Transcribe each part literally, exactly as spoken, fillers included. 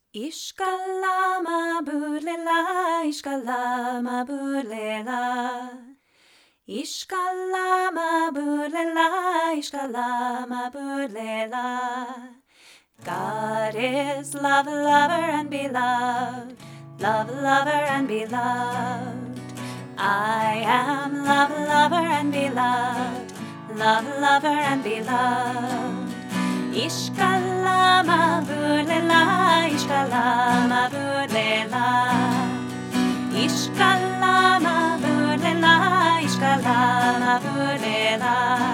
Ishkalama bulela, ishkalama bulela. Ishkalama bulela, ishkalama bulela. God is love, lover, and beloved. Love, lover, and beloved. I am love, lover, and beloved. Love, lover, and beloved. Ishkalama bulela, ishkalama bulela. Ishkalama bulela, ishkalama bulela.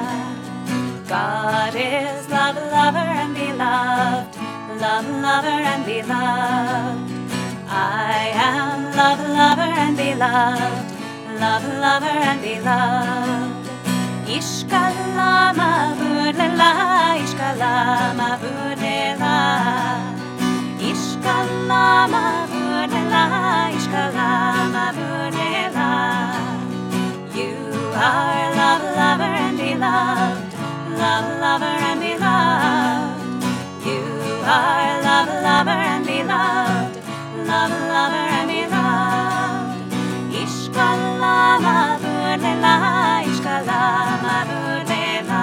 God is love, lover, and beloved. Love, lover, and beloved. I am love, lover, and beloved. Love, lover, and beloved. Ishkalama bulela, ishkalama bulela. Ishkalama bulela, ishkalama bulela. You are love, lover, and beloved. Love, lover, and beloved. You are love, lover, and beloved. Love, lover, and beloved. Ishkalama bulela, ishkalama bulela.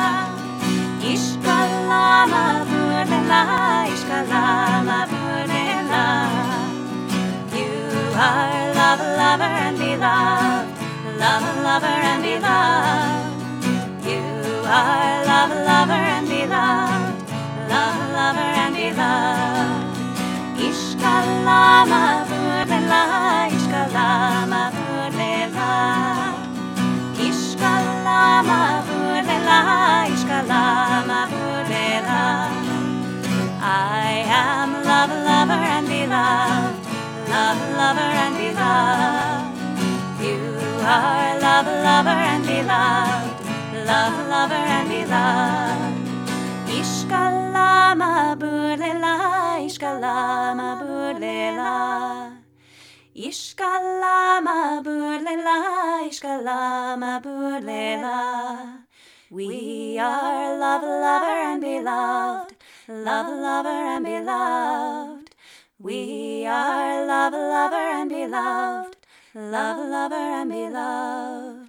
Ishkalama bulela, ishkalama bulela. You are love, lover, and beloved. Love, lover, and beloved. You are love, lover, and beloved. Love, lover, and beloved. Ishkalama bulela, ishkalama bulela. Ishkalama bulela, ishkalama bulela. I am love, lover, and beloved. Love, lover, and beloved. You are love, lover, and beloved. Love, lover, and beloved. Ishkalama bulela, ishkalama bulela. Ishkalama bulela, ishkalama bulela. We are love, lover, and beloved. Love, lover, and beloved. We are love, lover, and beloved. Love, lover, and beloved.